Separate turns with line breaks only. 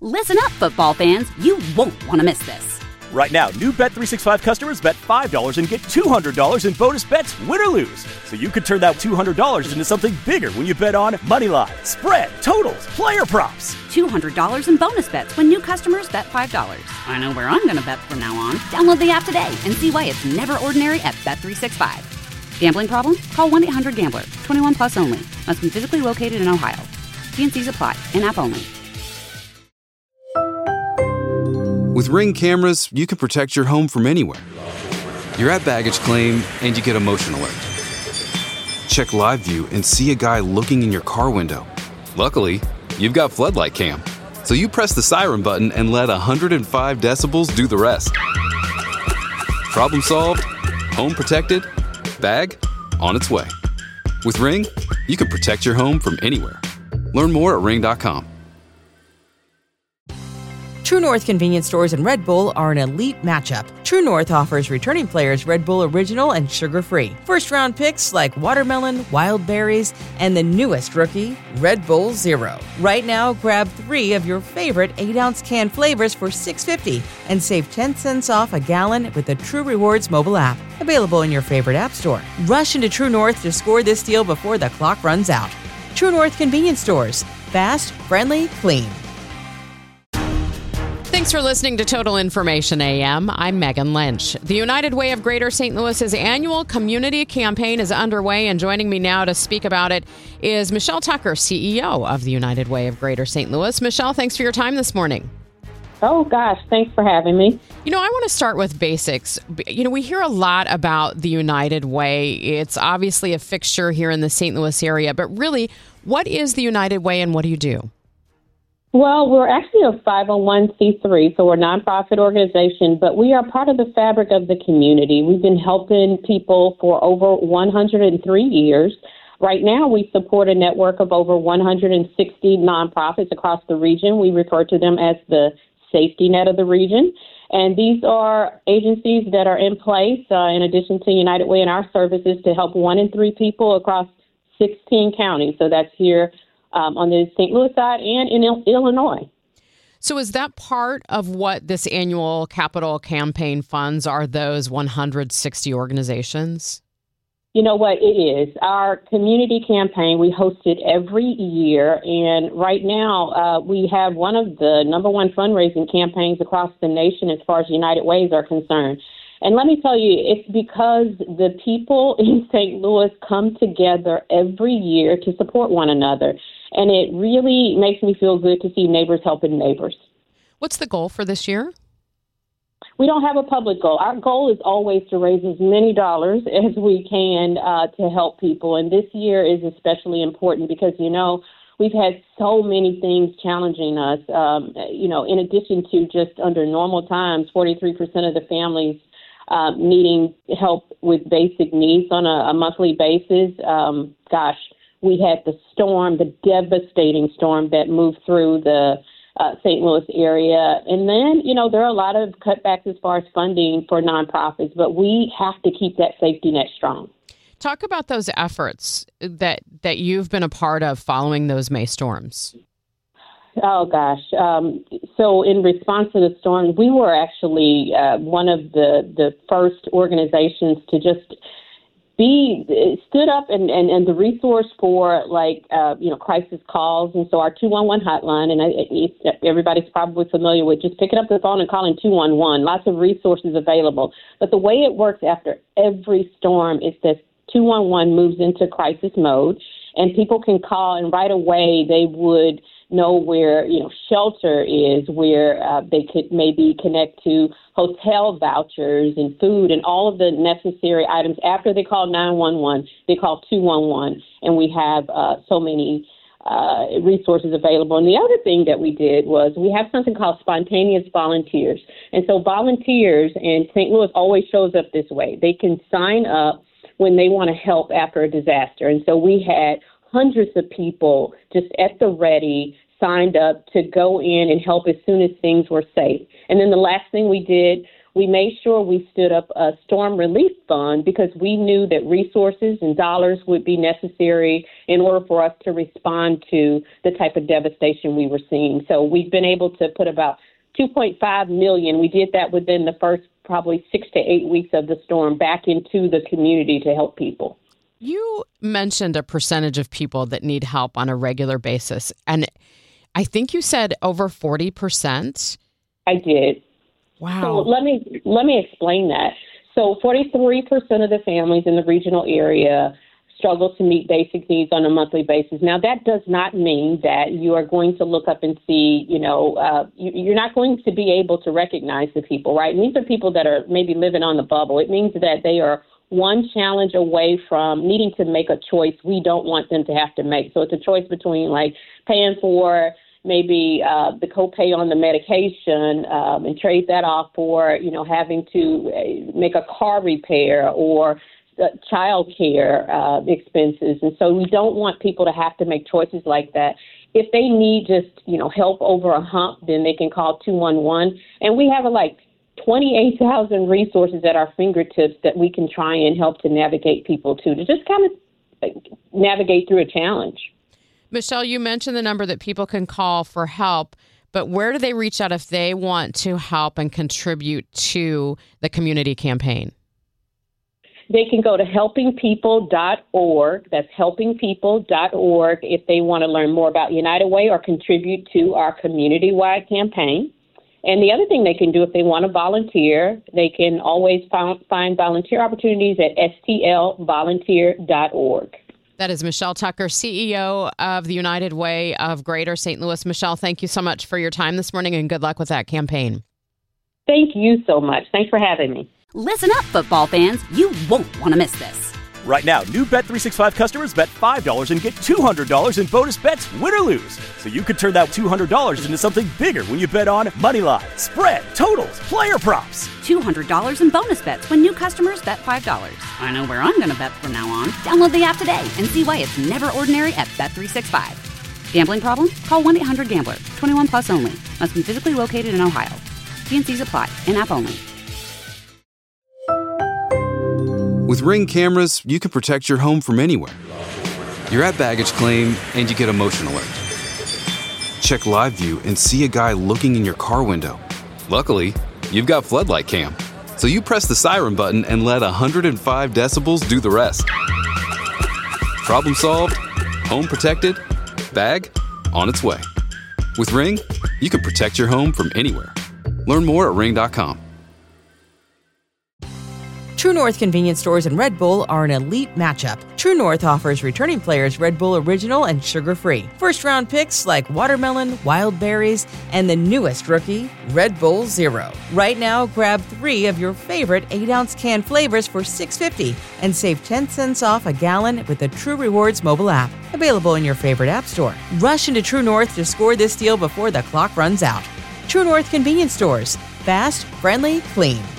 Listen up, football fans. You won't want to miss this.
Right now, new Bet365 customers bet $5 and get $200 in bonus bets, win or lose. So you could turn that $200 into something bigger when you bet on money line, spread, totals, player props.
$200 in bonus bets when new customers bet $5. I know where I'm going to bet from now on. Download the app today and see why it's never ordinary at Bet365. Gambling problem? Call 1-800-GAMBLER. 21 plus only. Must be physically located in Ohio. T&Cs apply. In-app only.
With Ring cameras, you can protect your home from anywhere. You're at baggage claim and you get a motion alert. Check live view and see a guy looking in your car window. Luckily, you've got floodlight cam. So you press the siren button and let 105 decibels do the rest. Problem solved, home protected, bag on its way. With Ring, you can protect your home from anywhere. Learn more at ring.com.
True North convenience stores and Red Bull are an elite matchup. True North offers returning players Red Bull Original and sugar-free. First-round picks like watermelon, wild berries, and the newest rookie, Red Bull Zero. Right now, grab 3 of your favorite 8-ounce can flavors for $6.50 and save 10 cents off a gallon with the True Rewards mobile app. Available in your favorite app store. Rush into True North to score this deal before the clock runs out. True North convenience stores. Fast, friendly, clean.
Thanks for listening to Total Information AM. I'm Megan Lynch. The United Way of Greater St. Louis's annual community campaign is underway, and joining me now to speak about it is Michelle Tucker, CEO of the United Way of Greater St. Louis. Michelle, thanks for your time this morning.
Oh, gosh, thanks for having me.
I want to start with basics. We hear a lot about the United Way. It's obviously a fixture here in the St. Louis area, but really, what is the United Way and what do you do?
Well, we're actually a 501c3, so we're a nonprofit organization, but we are part of the fabric of the community. We've been helping people for over 103 years. Right now, we support a network of over 160 nonprofits across the region. We refer to them as the safety net of the region. And these are agencies that are in place, in addition to United Way and our services, to help 1 in 3 people across 16 counties. So that's here on the St. Louis side and in Illinois.
So is that part of what this annual capital campaign funds are, those 160 organizations?
You know what it is. Our community campaign, we host it every year. And right now, we have one of the number one fundraising campaigns across the nation as far as United Ways are concerned. And let me tell you, it's because the people in St. Louis come together every year to support one another. And it really makes me feel good to see neighbors helping neighbors.
What's the goal for this year?
We don't have a public goal. Our goal is always to raise as many dollars as we can to help people. And this year is especially important because, we've had so many things challenging us. In addition to just under normal times, 43% of the families needing help with basic needs on a monthly basis. We had the devastating storm that moved through the St. Louis area. And then, there are a lot of cutbacks as far as funding for nonprofits, but we have to keep that safety net strong.
Talk about those efforts that you've been a part of following those May storms.
Oh, gosh. So in response to the storm, we were actually one of the first organizations to just stood up and the resource for crisis calls. And so our 211 hotline, and everybody's probably familiar with just picking up the phone and calling 211. Lots of resources available. But the way it works after every storm is that 211 moves into crisis mode and people can call and right away they would know where, shelter is, where they could maybe connect to hotel vouchers and food and all of the necessary items. After they call 911, they call 211, and we have so many resources available. And the other thing that we did was we have something called spontaneous volunteers. And so volunteers, and St. Louis always shows up this way. They can sign up when they want to help after a disaster. And so we had hundreds of people just at the ready signed up to go in and help as soon as things were safe. And then the last thing we did we made sure we stood up a storm relief fund because we knew that resources and dollars would be necessary in order for us to respond to the type of devastation we were seeing. So we've been able to put about $2.5 million. We did that within the first probably 6 to 8 weeks of the storm back into the community to help people.
You mentioned a percentage of people that need help on a regular basis, and I think you said over 40%.
I did.
Wow.
So let me explain that. So 43% of the families in the regional area struggle to meet basic needs on a monthly basis. Now, that does not mean that you are going to look up and see, you're not going to be able to recognize the people, right? And these are people that are maybe living on the bubble. It means that they are one challenge away from needing to make a choice we don't want them to have to make. So it's a choice between like paying for maybe the copay on the medication and trade that off for, having to make a car repair or child care expenses. And so we don't want people to have to make choices like that. If they need just, help over a hump, then they can call 211. And we have 28,000 resources at our fingertips that we can try and help to navigate people to just kind of navigate through a challenge.
Michelle, you mentioned the number that people can call for help, but where do they reach out if they want to help and contribute to the community campaign?
They can go to helpingpeople.org. That's helpingpeople.org if they want to learn more about United Way or contribute to our community-wide campaign. And the other thing they can do if they want to volunteer, they can always find volunteer opportunities at stlvolunteer.org.
That is Michelle Tucker, CEO of the United Way of Greater St. Louis. Michelle, thank you so much for your time this morning and good luck with that campaign.
Thank you so much. Thanks for having me.
Listen up, football fans. You won't want to miss this.
Right now, new Bet365 customers bet $5 and get $200 in bonus bets, win or lose. So you could turn that $200 into something bigger when you bet on moneyline, spread, totals, player props.
$200 in bonus bets when new customers bet $5. I know where I'm going to bet from now on. Download the app today and see why it's never ordinary at Bet365. Gambling problem? Call 1-800-GAMBLER. 21 plus only. Must be physically located in Ohio. T&Cs apply. In-app only.
With Ring cameras, you can protect your home from anywhere. You're at baggage claim and you get a motion alert. Check live view and see a guy looking in your car window. Luckily, you've got floodlight cam, so you press the siren button and let 105 decibels do the rest. Problem solved, home protected, bag on its way. With Ring, you can protect your home from anywhere. Learn more at ring.com.
True North convenience stores and Red Bull are an elite matchup. True North offers returning players Red Bull Original and sugar-free. First-round picks like watermelon, wild berries, and the newest rookie, Red Bull Zero. Right now, grab 3 of your favorite 8-ounce can flavors for $6.50 and save 10 cents off a gallon with the True Rewards mobile app. Available in your favorite app store. Rush into True North to score this deal before the clock runs out. True North convenience stores. Fast, friendly, clean.